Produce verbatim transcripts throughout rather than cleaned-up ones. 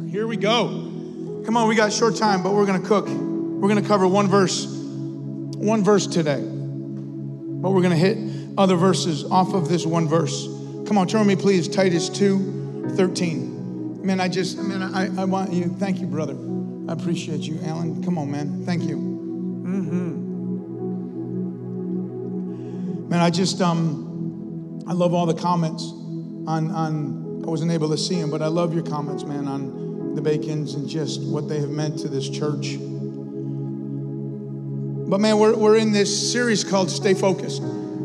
Here we go. Come on, we got short time, but we're going to cook. We're going to cover one verse, one verse today. But we're going to hit other verses off of this one verse. Come on, turn with me, please. Titus two thirteen. Man, I just, man, I, I want you. Thank you, brother. I appreciate you, Alan. Come on, man. Thank you. Mm-hmm. Man, I just, um, I love all the comments on, on, I wasn't able to see them, but I love your comments, man, on the Bacons and just what they have meant to this church. But man, we're, we're in this series called Stay Focused.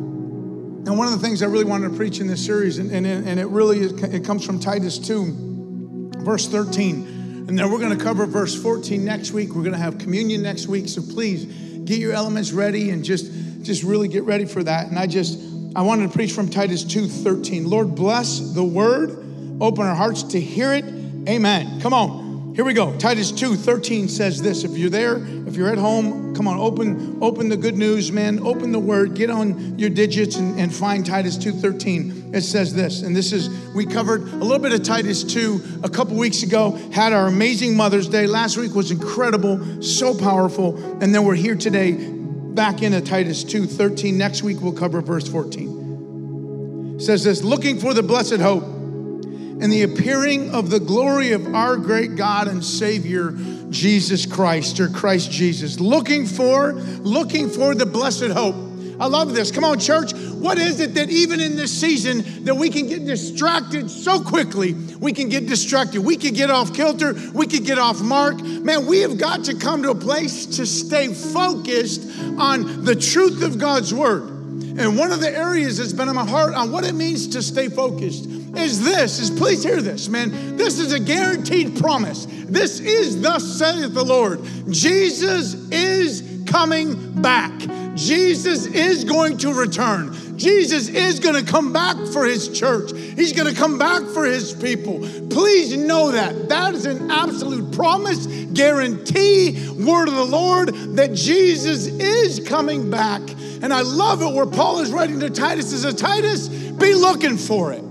And one of the things I really wanted to preach in this series, and, and, and it really is, it comes from Titus two, verse thirteen. And then we're going to cover verse fourteen next week. We're going to have communion next week. So please get your elements ready and just, just really get ready for that. And I just, I wanted to preach from Titus two thirteen. Lord, bless the word. Open our hearts to hear it. Amen. Come on. Here we go. Titus two thirteen says this. If you're there, if you're at home, come on, open open the good news, man. Open the word. Get on your digits and, and find Titus two thirteen. It says this, and this is, we covered a little bit of Titus two a couple weeks ago, had our amazing Mother's Day. Last week was incredible, so powerful. And then we're here today back into Titus two thirteen. Next week we'll cover verse fourteen. It says this, looking for the blessed hope and the appearing of the glory of our great God and Savior, Jesus Christ, or Christ Jesus. Looking for, looking for the blessed hope. I love this. Come on, church. What is it that even in this season that we can get distracted so quickly? We can get distracted. We can get off kilter. We can get off mark. Man, we have got to come to a place to stay focused on the truth of God's word. And one of the areas that's been on my heart on what it means to stay focused is this, is please hear this, man. This is a guaranteed promise. This is thus saith the Lord. Jesus is coming back. Jesus is going to return. Jesus is going to come back for his church. He's going to come back for his people. Please know that. That is an absolute promise, guarantee, word of the Lord that Jesus is coming back. And I love it where Paul is writing to Titus. He says, Titus, be looking for it.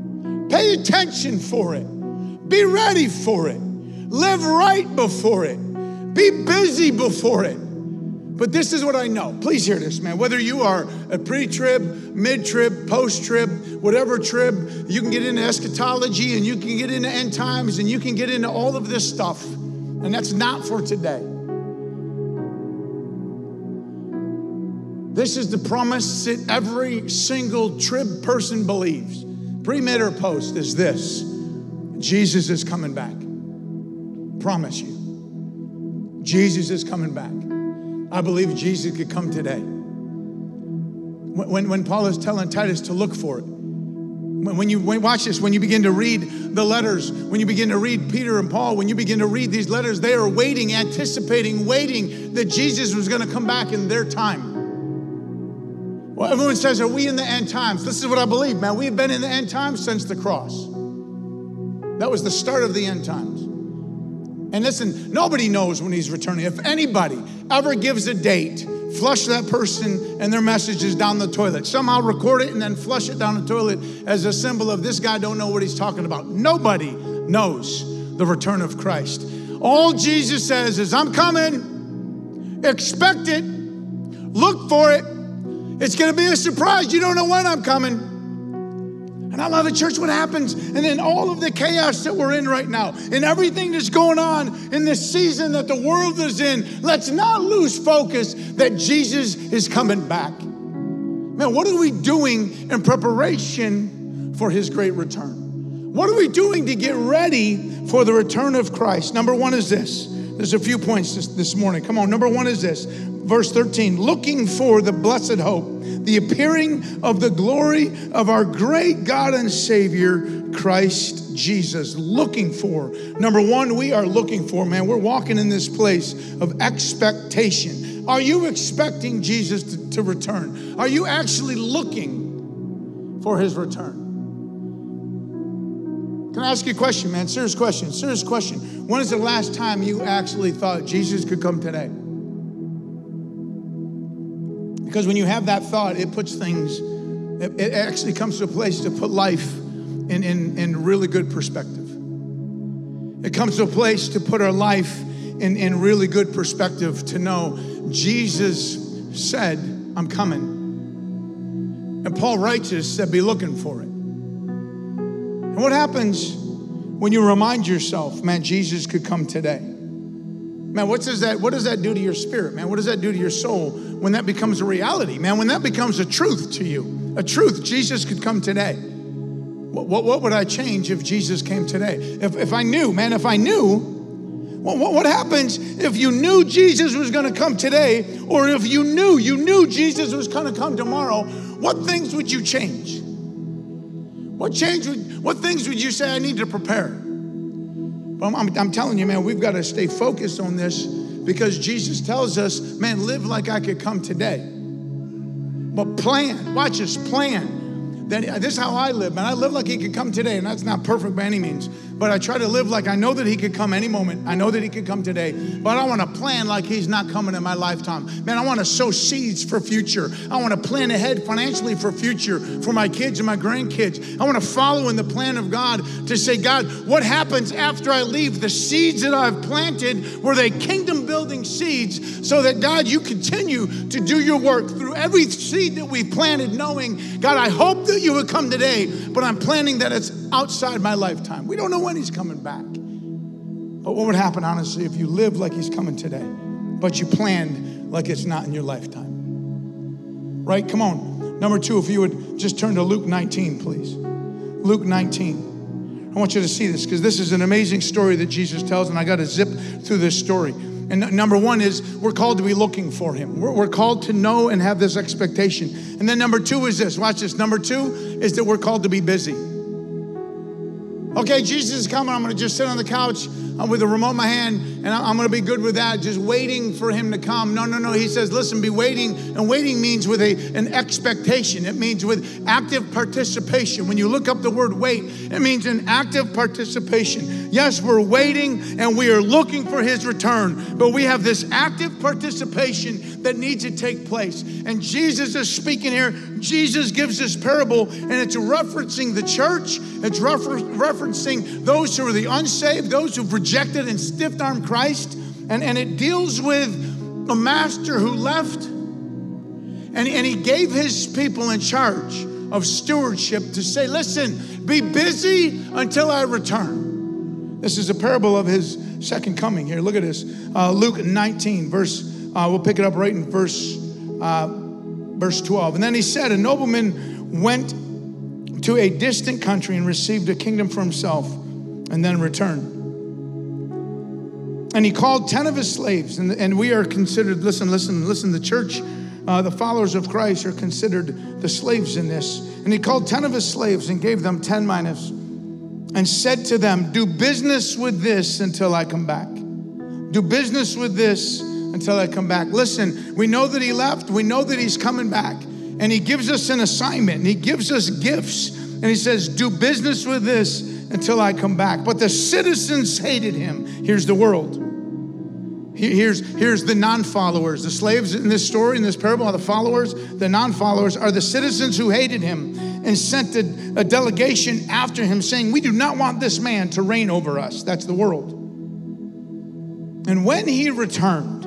Pay attention for it. Be ready for it. Live right before it. Be busy before it. But this is what I know. Please hear this, man. Whether you are a pre-trib, mid-trib, post-trib, whatever trib, you can get into eschatology and you can get into end times and you can get into all of this stuff. And that's not for today. This is the promise that every single trib person believes. Pre, mid, or post is this. Jesus is coming back. Promise you. Jesus is coming back. I believe Jesus could come today. When, when Paul is telling Titus to look for it, when, when you when, watch this, when you begin to read the letters, when you begin to read Peter and Paul, when you begin to read these letters, they are waiting, anticipating, waiting that Jesus was going to come back in their time. Well, everyone says, are we in the end times? This is what I believe, man. We've been in the end times since the cross. That was the start of the end times. And listen, nobody knows when he's returning. If anybody ever gives a date, flush that person and their messages down the toilet. Somehow record it and then flush it down the toilet as a symbol of this guy don't know what he's talking about. Nobody knows the return of Christ. All Jesus says is, I'm coming. Expect it. Look for it. It's going to be a surprise. You don't know when I'm coming. And I love it, church, what happens. And then all of the chaos that we're in right now and everything that's going on in this season that the world is in, let's not lose focus that Jesus is coming back. Man, what are we doing in preparation for his great return? What are we doing to get ready for the return of Christ? Number one is this. There's a few points this, this morning. Come on, number one is this. Verse thirteen, looking for the blessed hope, the appearing of the glory of our great God and Savior, Christ Jesus. Looking for. Number one, we are looking for, man. We're walking in this place of expectation. Are you expecting Jesus to, to return? Are you actually looking for his return? Can I ask you a question, man? Serious question, serious question. When is the last time you actually thought Jesus could come today? Because when you have that thought, it puts things, it, it actually comes to a place to put life in, in, in really good perspective. It comes to a place to put our life in, in really good perspective, to know Jesus said, I'm coming. And Paul writes this, said, be looking for it. And what happens when you remind yourself, man, Jesus could come today? Man, what does that, what does that do to your spirit, man? What does that do to your soul when that becomes a reality, man? When that becomes a truth to you, a truth, Jesus could come today. What, what, what would I change if Jesus came today? If, if I knew, man, if I knew, what, what, what happens if you knew Jesus was going to come today, or if you knew, you knew Jesus was going to come tomorrow, what things would you change? What change would, what things would you say I need to prepare? Well, I'm, I'm telling you, man, we've got to stay focused on this, because Jesus tells us, man, live like I could come today. But plan, watch this, plan. That, this is how I live, man. I live like he could come today, and that's not perfect by any means. But I try to live like I know that he could come any moment. I know that he could come today. But I want to plan like he's not coming in my lifetime. Man, I want to sow seeds for future. I want to plan ahead financially for future, for my kids and my grandkids. I want to follow in the plan of God to say, God, what happens after I leave? The seeds that I've planted, were they kingdom building seeds, so that, God, you continue to do your work through every seed that we've planted, knowing, God, I hope that you would come today, but I'm planning that it's outside my lifetime. We don't know when he's coming back. But what would happen, honestly, if you lived like he's coming today, but you planned like it's not in your lifetime? Right? Come on. Number two, if you would just turn to Luke nineteen, please. Luke nineteen. I want you to see this, because this is an amazing story that Jesus tells, and I got to zip through this story. And number one is we're called to be looking for him. We're, we're called to know and have this expectation. And then number two is this. Watch this. Number two is that we're called to be busy. Okay, Jesus is coming. I'm going to just sit on the couch with a remote in my hand, and I'm going to be good with that, just waiting for him to come. No, no, no. He says, listen, be waiting. And waiting means with a, an expectation. It means with active participation. When you look up the word wait, it means an active participation. Yes, we're waiting and we are looking for his return, but we have this active participation that needs to take place. And Jesus is speaking here. Jesus gives this parable, and it's referencing the church. It's refer- referencing those who are the unsaved, those who've rejected and stiff-armed Christ. And, and it deals with a master who left, and, and he gave his people in charge of stewardship to say, listen, be busy until I return. This is a parable of his second coming here. Look at this. Uh, Luke nineteen, verse, uh, we'll pick it up right in verse, uh, verse twelve. And then he said, a nobleman went to a distant country and received a kingdom for himself, and then returned. And he called ten of his slaves, and, and we are considered, listen, listen, listen, the church, uh, the followers of Christ are considered the slaves in this. And he called ten of his slaves and gave them ten minas, and said to them, do business with this until I come back. Do business with this until I come back. Listen, we know that he left. We know that he's coming back. And he gives us an assignment, and he gives us gifts. And he says, do business with this until I come back. But the citizens hated him. Here's the world. Here's, here's the non-followers. The slaves in this story, in this parable, are the followers. The non-followers are the citizens who hated him and sent a, a delegation after him saying, we do not want this man to reign over us. That's the world. And when he returned,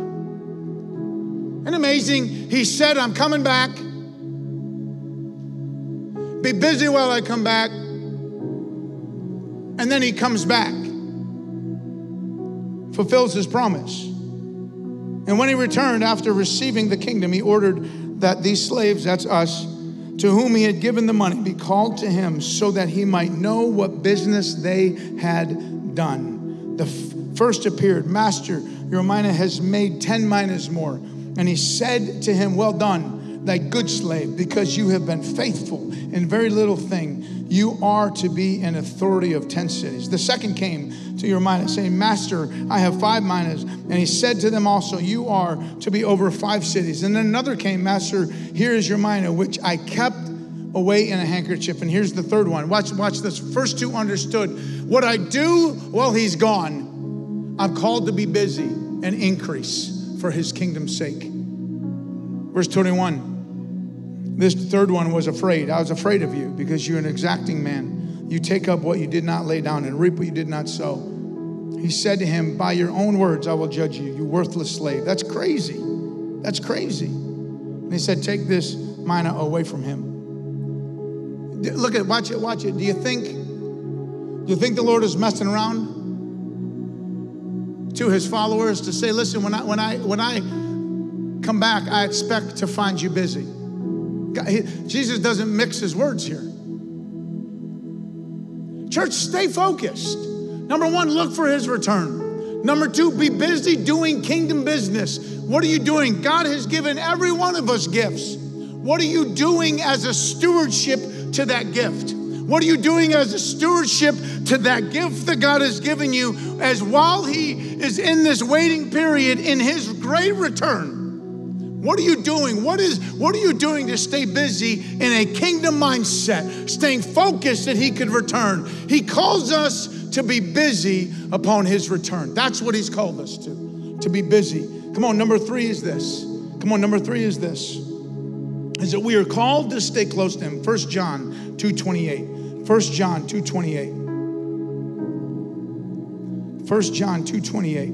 and amazing, he said, I'm coming back. Be busy while I come back. And then he comes back, fulfills his promise. And when he returned after receiving the kingdom, he ordered that these slaves, that's us, to whom he had given the money, be called to him so that he might know what business they had done. The f- first appeared, Master, your mina has made ten minas more. And he said to him, well done, thy good slave, because you have been faithful in very little thing, you are to be an authority of ten cities. The second came to your mina, saying, Master, I have five minas. And he said to them also, you are to be over five cities. And then another came, Master, here is your mina, which I kept away in a handkerchief. And here's the third one. Watch, watch this. First two understood. What I do while he's gone, I'm called to be busy and increase for his kingdom's sake. Verse twenty-one. This third one was afraid. I was afraid of you because you're an exacting man. You take up what you did not lay down and reap what you did not sow. He said to him, by your own words, I will judge you, you worthless slave. That's crazy. That's crazy. And he said, take this mina away from him. Look at, watch it, watch it. Do you think, do you think the Lord is messing around to his followers to say, listen, when I, when I, when I come back, I expect to find you busy. God, he, Jesus doesn't mix his words here. Church, stay focused. Number one, look for his return. Number two, be busy doing kingdom business. What are you doing? God has given every one of us gifts. What are you doing as a stewardship to that gift? What are you doing as a stewardship to that gift that God has given you, as while he is in this waiting period in his great return? What are you doing? What is, what are you doing to stay busy in a kingdom mindset, staying focused that he could return? He calls us to be busy upon his return. That's what he's called us to, to be busy. Come on, number three is this. Come on, number three is this. Is that we are called to stay close to him. First John two twenty-eight. First John two twenty-eight. First John two twenty-eight.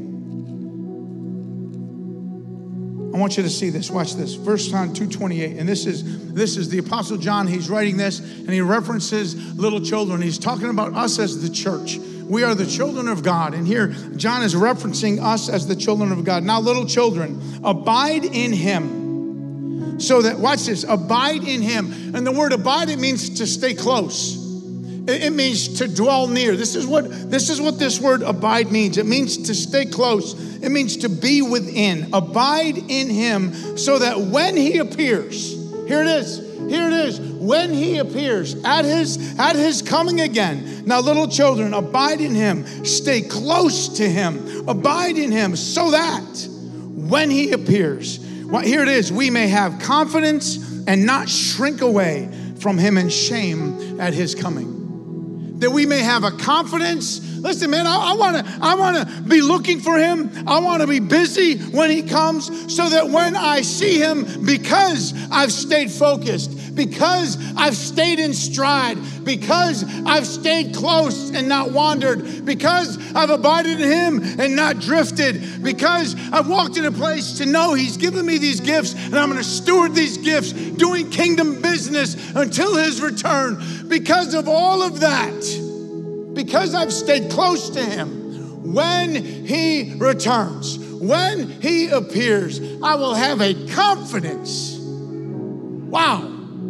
I want you to see this. Watch this. First John two twenty-eight. And this is this is the Apostle John. He's writing this, and he references little children. He's talking about us as the church. We are the children of God. And here, John is referencing us as the children of God. Now, little children, abide in him. So that, watch this, abide in him. And the word abide, it means to stay close. It means to dwell near. This is what this is what this word abide means. It means to stay close. It means to be within. Abide in him so that when he appears, here it is, here it is, when he appears at his at his coming again. Now, little children, abide in him, stay close to him, abide in him so that when he appears, well, here it is, we may have confidence and not shrink away from him in shame at his coming. That we may have a confidence. Listen, man, I want to I want to be looking for him. I want to be busy when he comes so that when I see him, because I've stayed focused, because I've stayed in stride, because I've stayed close and not wandered, because I've abided in him and not drifted, because I've walked in a place to know he's given me these gifts and I'm going to steward these gifts, doing kingdom business until his return. Because of all of that, because I've stayed close to him, when he returns, when he appears, I will have a confidence. Wow.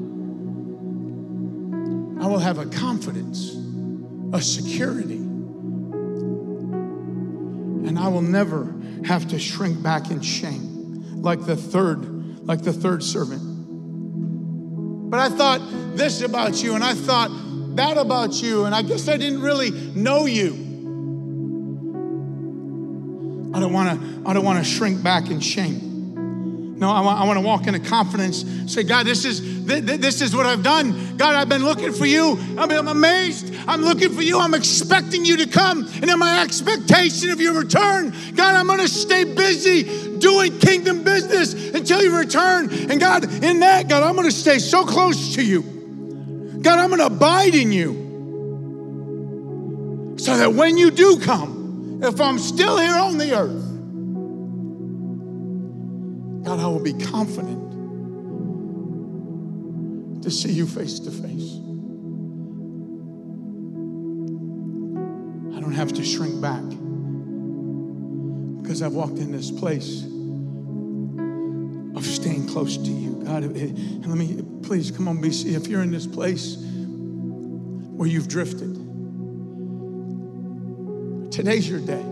I will have a confidence, a security. And I will never have to shrink back in shame like the third, like the third servant. But I thought this about you, and I thought that about you, and I guess I didn't really know you. I don't want to. I don't want to shrink back in shame. No, I want, I want to walk in a confidence. Say, God, this is this is what I've done. God, I've been looking for you. I mean, I'm amazed. I'm looking for you. I'm expecting you to come, and in my expectation of your return, God, I'm going to stay busy doing kingdom business until you return. And God, in that, God, I'm going to stay so close to you. God, I'm going to abide in you so that when you do come, if I'm still here on the earth, God, I will be confident to see you face to face. I don't have to shrink back because I've walked in this place of staying close to you. God, and let me, please, come on, B C, if you're in this place where you've drifted, today's your day.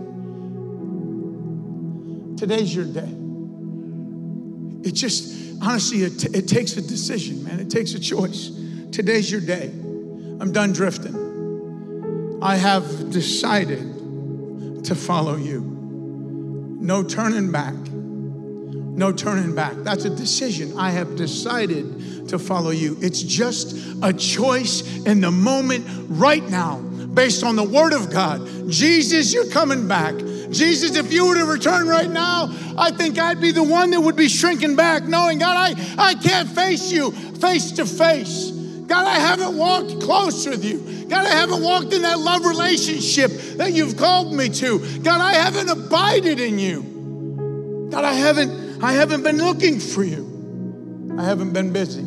Today's your day. It just, honestly, it, t- it takes a decision, man. It takes a choice. Today's your day. I'm done drifting. I have decided to follow you. No turning back. No turning back. That's a decision. I have decided to follow you. It's just a choice in the moment right now, based on the word of God. Jesus, you're coming back. Jesus, if you were to return right now, I think I'd be the one that would be shrinking back, knowing, God, I, I can't face you face to face. God, God, I haven't walked close with you. God, I haven't walked in that love relationship that you've called me to. God, I haven't abided in you. God, I haven't, I haven't been looking for you. I haven't been busy.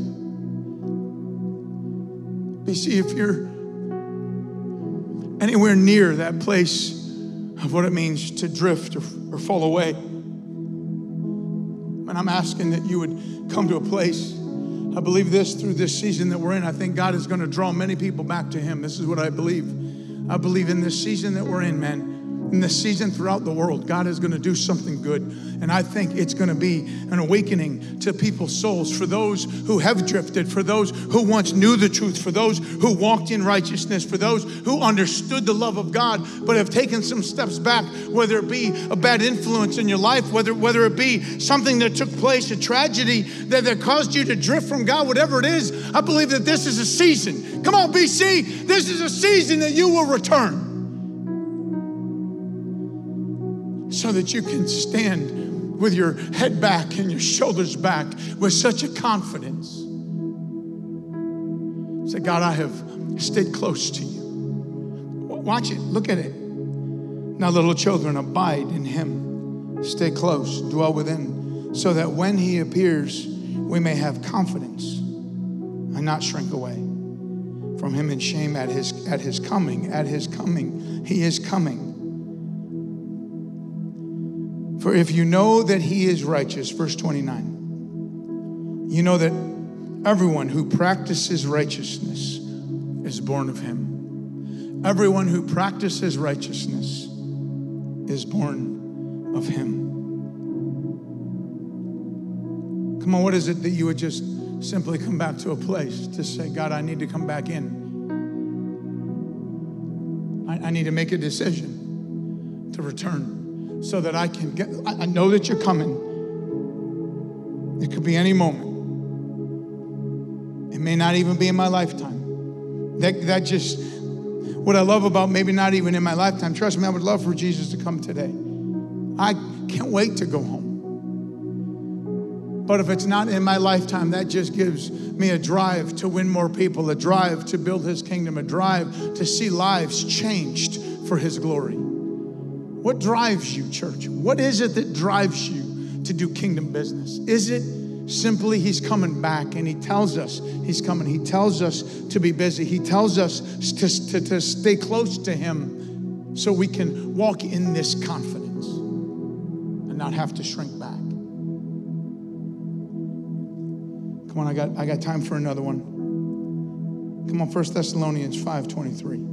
You see, if you're anywhere near that place of what it means to drift or, or fall away, and I'm asking that you would come to a place. I believe this through this season that we're in. I think God is going to draw many people back to him. This is what I believe. I believe in this season that we're in, man. In this season throughout the world, God is going to do something good. And I think it's going to be an awakening to people's souls, for those who have drifted, for those who once knew the truth, for those who walked in righteousness, for those who understood the love of God, but have taken some steps back, whether it be a bad influence in your life, whether, whether it be something that took place, a tragedy that, that caused you to drift from God, whatever it is. I believe that this is a season. Come on, B C. This is a season that you will return, so that you can stand with your head back and your shoulders back with such a confidence. Say, God, I have stayed close to you. Watch it. Look at it. Now, little children, abide in him. Stay close. Dwell within, so that when he appears, we may have confidence and not shrink away from him in shame at his, at his coming. At his coming. He is coming. For if you know that he is righteous, verse twenty-nine, you know that everyone who practices righteousness is born of him. Everyone who practices righteousness is born of him. Come on, what is it that you would just simply come back to a place to say, God, I need to come back in. I, I need to make a decision to return, so that I can get, I know that you're coming. It could be any moment. It may not even be in my lifetime. That, that just, what I love about maybe not even in my lifetime, trust me, I would love for Jesus to come today. I can't wait to go home. But if it's not in my lifetime, that just gives me a drive to win more people, a drive to build his kingdom, a drive to see lives changed for his glory. What drives you, church? What is it that drives you to do kingdom business? Is it simply he's coming back and he tells us he's coming? He tells us to be busy. He tells us to, to, to stay close to him so we can walk in this confidence and not have to shrink back. Come on, I got, I got time for another one. Come on, First Thessalonians five twenty-three.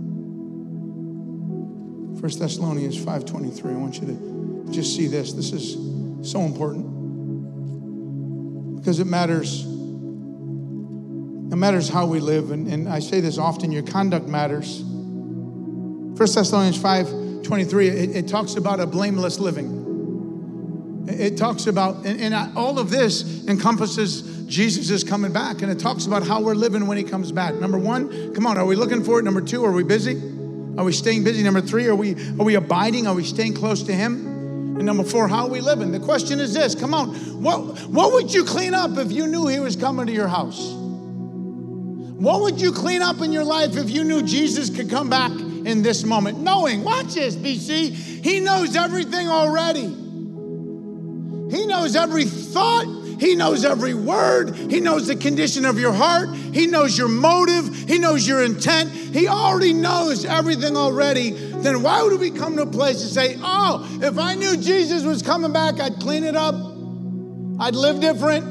First Thessalonians five twenty-three. I want you to just see this. This is so important because it matters. It matters how we live. And, and I say this often, your conduct matters. First Thessalonians five twenty-three, it, it talks about a blameless living. It, it talks about, and, and all of this encompasses Jesus is coming back. And it talks about how we're living when he comes back. Number one, come on, are we looking for it? Number two, are we busy? Are we staying busy? Number three, are we are we abiding? Are we staying close to him? And number four, how are we living? The question is this, come on, what, what would you clean up if you knew he was coming to your house? What would you clean up in your life if you knew Jesus could come back in this moment? Knowing, watch this, B C, he knows everything already. He knows every thought. He knows every word. He knows the condition of your heart. He knows your motive. He knows your intent. He already knows everything already. Then why would we come to a place and say, oh, if I knew Jesus was coming back, I'd clean it up. I'd live different.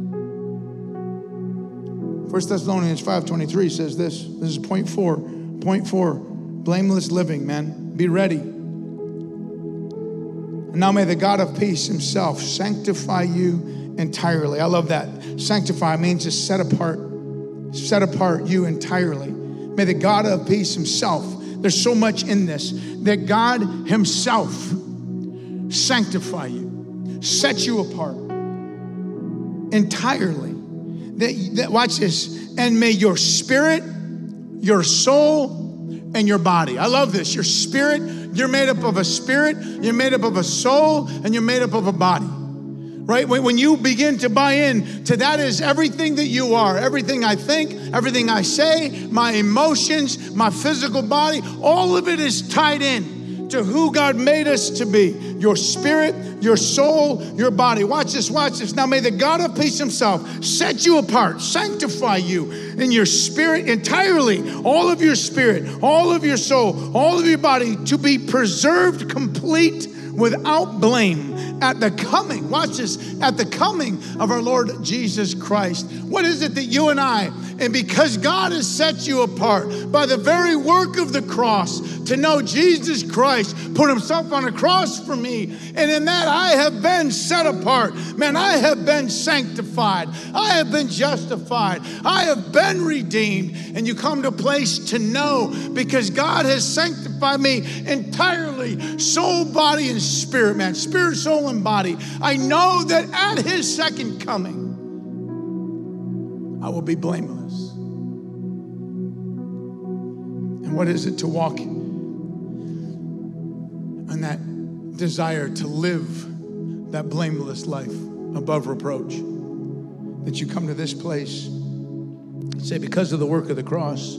First Thessalonians five twenty-three says this. This is point four. Point four, blameless living, man. Be ready. And now may the God of peace himself sanctify you entirely. I love that. Sanctify means to set apart. Set apart you entirely. May the God of peace himself, there's so much in this, that God himself sanctify you, set you apart entirely. That, that, watch this. And may your spirit, your soul, and your body. I love this. Your spirit, you're made up of a spirit, you're made up of a soul, and you're made up of a body. right? When, when you begin to buy in to that is everything that you are, everything I think, everything I say, my emotions, my physical body, all of it is tied in to who God made us to be. Your spirit, your soul, your body. Watch this, watch this. Now may the God of peace himself set you apart, sanctify you in your spirit entirely, all of your spirit, all of your soul, all of your body to be preserved complete without blame at the coming, watch this, at the coming of our Lord Jesus Christ. What is it that you and I, and because God has set you apart by the very work of the cross to know Jesus Christ put himself on a cross for me, and in that I have been set apart. Man, I have been sanctified. I have been justified. I have been redeemed. And you come to a place to know because God has sanctified me entirely, soul, body, and spirit, man, spirit, soul, and body. I know that at his second coming, I will be blameless. And what is it to walk in that desire to live that blameless life above reproach? That you come to this place and say, because of the work of the cross,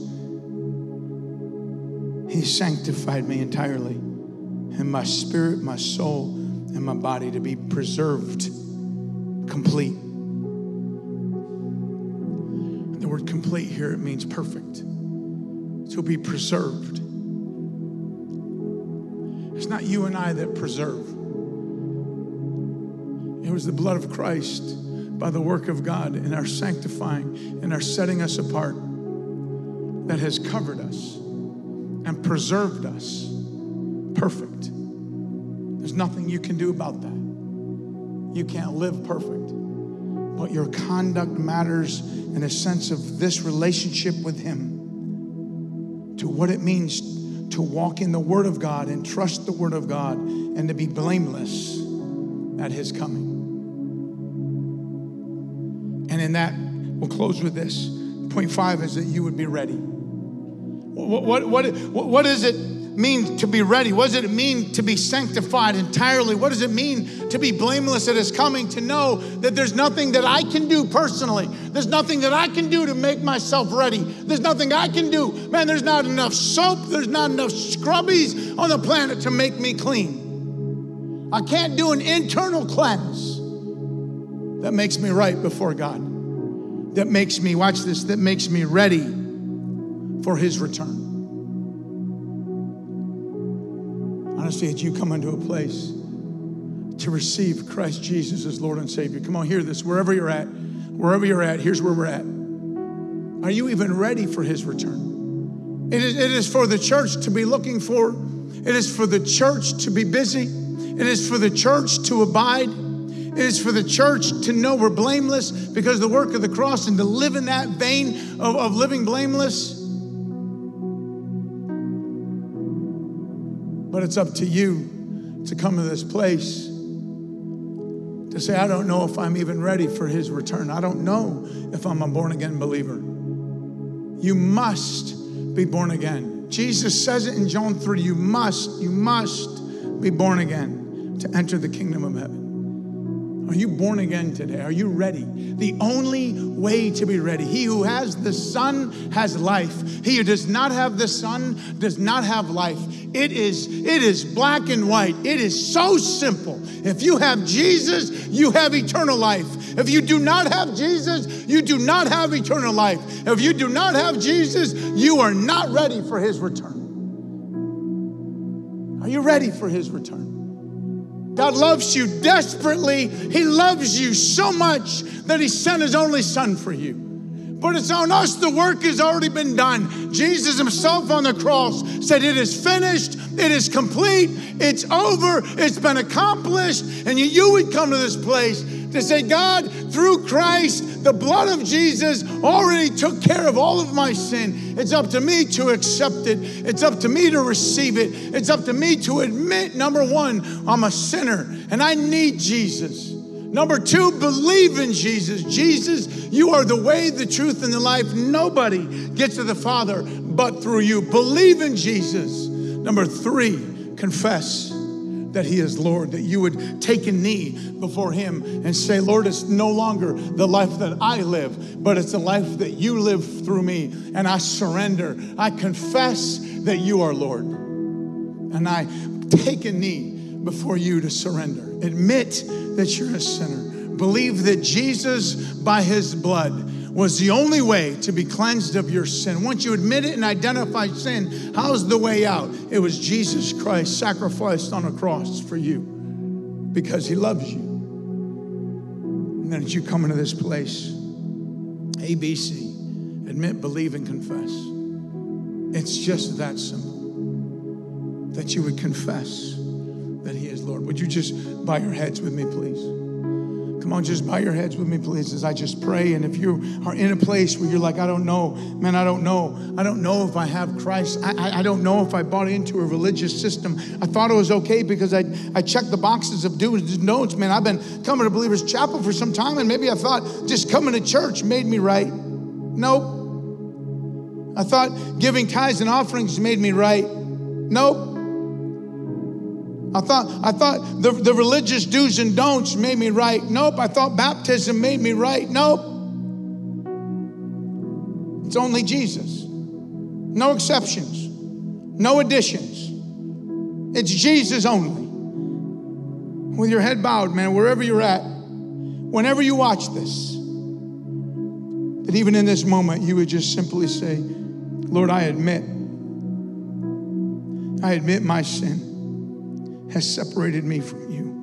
he sanctified me entirely, and my spirit, my soul, and my body to be preserved complete. The word complete here, it means perfect. To be preserved. It's not you and I that preserve. It was the blood of Christ by the work of God in our sanctifying and our setting us apart that has covered us and preserved us perfect. There's nothing you can do about that. You can't live perfect. But your conduct matters in a sense of this relationship with him, to what it means to walk in the Word of God and trust the Word of God and to be blameless at his coming. And in that, we'll close with this. Point five is that you would be ready. What, what, what, what does it mean to be ready? What does it mean to be sanctified entirely? What does it mean to be blameless at his coming? To know that there's nothing that I can do personally. There's nothing that I can do to make myself ready. There's nothing I can do. Man, there's not enough soap. There's not enough scrubbies on the planet to make me clean. I can't do an internal cleanse that makes me right before God. That makes me, watch this, that makes me ready for his return. Honestly, as you come into a place to receive Christ Jesus as Lord and Savior, come on, hear this. Wherever you're at, wherever you're at, here's where we're at. Are you even ready for his return? It is, it is for the church to be looking for. It is for the church to be busy. It is for the church to abide. It is for the church to know we're blameless because of the work of the cross, and to live in that vein of, of living blameless. But it's up to you to come to this place to say, I don't know if I'm even ready for his return. I don't know if I'm a born again believer. You must be born again. Jesus says it in John three, you must, you must be born again to enter the kingdom of heaven. Are you born again today? Are you ready? The only way to be ready. He who has the Son has life. He who does not have the Son does not have life. It is, it is black and white. It is so simple. If you have Jesus, you have eternal life. If you do not have Jesus, you do not have eternal life. If you do not have Jesus, you are not ready for his return. Are you ready for his return? God loves you desperately. He loves you so much that he sent his only Son for you. But it's on us. The work has already been done. Jesus himself on the cross said, it is finished. It is complete. It's over. It's been accomplished. And you, you would come to this place to say, God, through Christ, the blood of Jesus already took care of all of my sin. It's up to me to accept it. It's up to me to receive it. It's up to me to admit, number one, I'm a sinner and I need Jesus. Number two, believe in Jesus. Jesus, you are the way, the truth, and the life. Nobody gets to the Father but through you. Believe in Jesus. Number three, confess that he is Lord, that you would take a knee before him and say, Lord, it's no longer the life that I live, but it's the life that you live through me. And I surrender. I confess that you are Lord. And I take a knee before you to surrender. Admit that you're a sinner. Believe that Jesus, by his blood, was the only way to be cleansed of your sin. Once you admit it and identify sin, how's the way out? It was Jesus Christ sacrificed on a cross for you because he loves you. And then as you come into this place, A B C, admit, believe, and confess. It's just that simple, that you would confess that he is Lord. Would you just bow your heads with me, please? Come on, just bow your heads with me, please, as I just pray. And if you are in a place where you're like, I don't know, man, I don't know. I don't know if I have Christ. I, I, I don't know if I bought into a religious system. I thought it was okay because I, I checked the boxes of do's and don'ts. Man, I've been coming to Believers Chapel for some time, and maybe I thought just coming to church made me right. Nope. I thought giving tithes and offerings made me right. Nope. I thought I thought the, the religious do's and don'ts made me right. Nope. I thought baptism made me right. Nope. It's only Jesus. No exceptions. No additions. It's Jesus only. With your head bowed, man, wherever you're at, whenever you watch this, that even in this moment, you would just simply say, Lord, I admit, I admit my sin has separated me from you.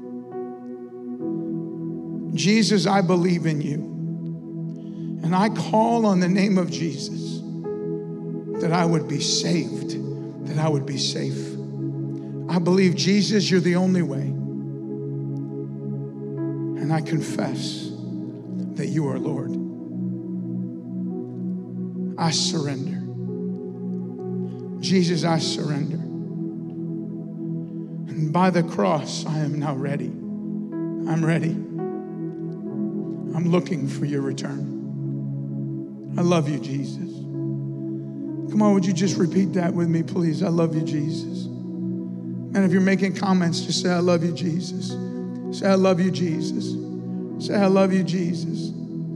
Jesus, I believe in you. And I call on the name of Jesus that I would be saved, that I would be safe. I believe, Jesus, you're the only way. And I confess that you are Lord. I surrender. Jesus, I surrender. And by the cross, I am now ready. I'm ready. I'm looking for your return. I love you, Jesus. Come on, would you just repeat that with me, please? I love you, Jesus. And if you're making comments, just say, I love you, Jesus. Say, I love you, Jesus. Say, I love you, Jesus.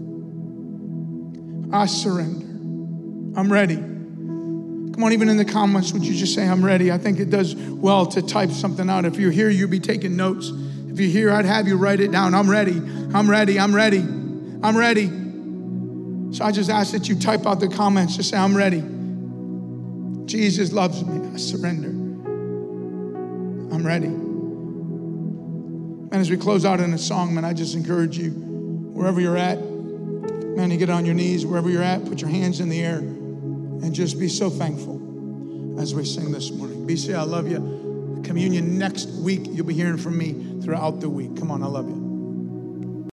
I surrender. I'm ready. Come on, even in the comments, would you just say, I'm ready? I think it does well to type something out. If you're here, you'll be taking notes. If you're here, I'd have you write it down. I'm ready. I'm ready. I'm ready. I'm ready. So I just ask that you type out the comments. Just say, I'm ready. Jesus loves me. I surrender. I'm ready. And as we close out in a song, man, I just encourage you, wherever you're at, man, you get on your knees, wherever you're at, put your hands in the air. And just be so thankful as we sing this morning. B C, I love you. Communion next week. You'll be hearing from me throughout the week. Come on, I love you.